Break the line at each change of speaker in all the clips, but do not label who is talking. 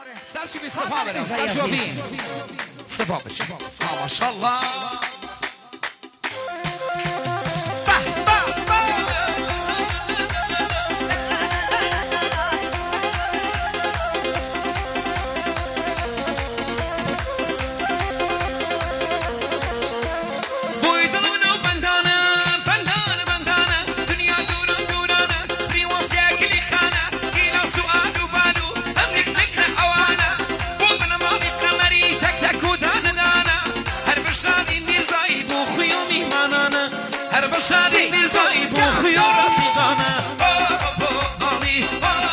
سرشو بی صفا بدم سرشو بی صفا بشه ماشالله
شادی میرزایی بو خیار رفیقانه علی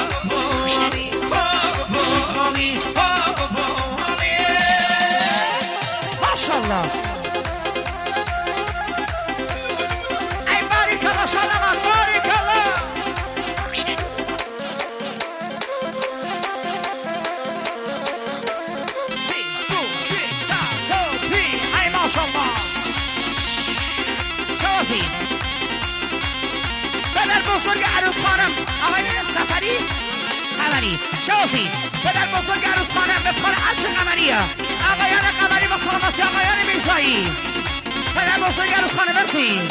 ماشالله ای باریک الله شادمان باریک الله سی دو پی سا چو پی ای ماشالله شوزی پدر بزرگ عروس خانم آقای سفری قمری شوزی پدر بزرگ عروس خانم افتخار عرش قمریه آقایان قمری با سلامتی آقایان میرزایی پدر بزرگ عروس خانم مرسی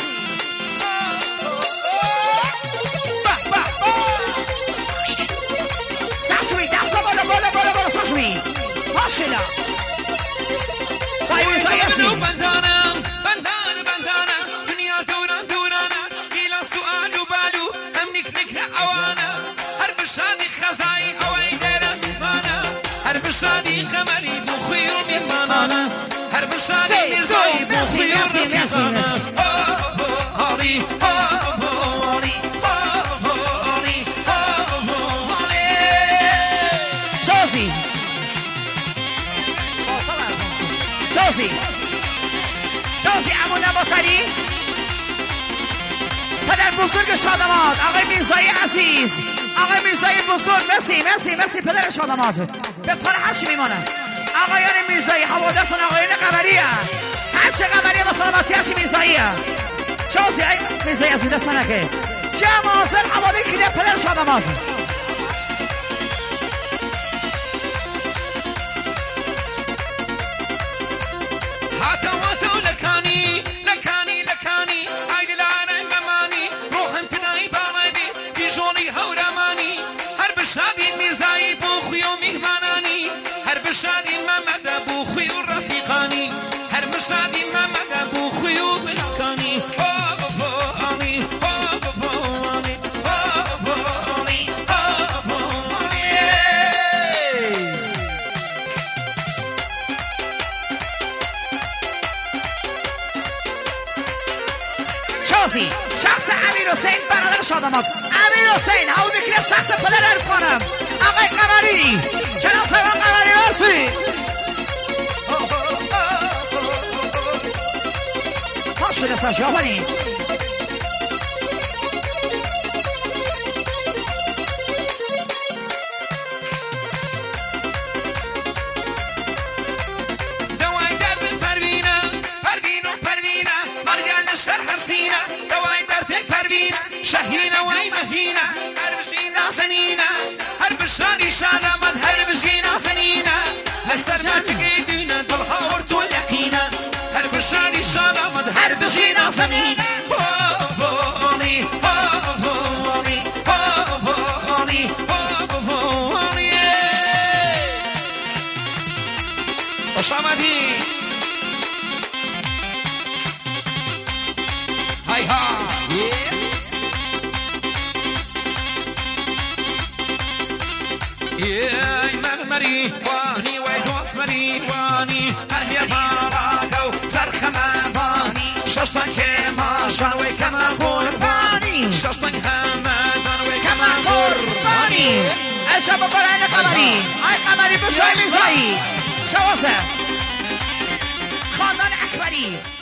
سرشوی دست بالا بالا بالا بالا سرشوی ماشالله بای میرزایی هستی
شادی قمری بو خیار میمانه هر بشادی میرزایی بو خیار رفیقانه علی
شوزی شوزی شوزی عمو نباتری پدر بزرگ شادمات آقای میرزایی عزیز آقای میرزایی بزرگ مرسی پدر شادمات به افتخار هرچی میمانه آقایان میرزایی حوادثان آقایان قمریه هرچی قمریه با سلامتی هرچی میرزاییه شوزی ای میرزایی عزیز دست نکه جمع حاضر حوالی کلیه پدر شادمات
هاتو لکانی عید لعنی ممانی روحم تنایی باردی دیجونی هورمانی هر بشادی میرزایی بو خیو میهمانانی هر بشادی محمد بو خیو رفیقانی هر بشادی محمد بو خیو برکانی
شوزی شخص امیر حسین برادر شادمات امیر حسین عوضی که شخص پدر عرض خانم آقای قمری جناب سیوان قمری مرسی ماشاءالله سرشو آفرین
دوای درد پروینه مرگل شهر حسینه دوای درد پروینه شهینه وای مهینه هر بشی نازنینه هر بشاری شادمان هر بشی نازنینه لستر ما چکی دینه دلها ورتو یقینه هر بشاری شادمان هر بشی نازنینه خوش آمدی های ها ای مرمری وانی وای دوست مری وانی هر باراکو سرخم بانی ششتن که ماشان وی کما قربانی ششتن همدان وی کما قربانی
اشبا برای قمری ای قمری بشای میزایی شوازه خاندان اکبری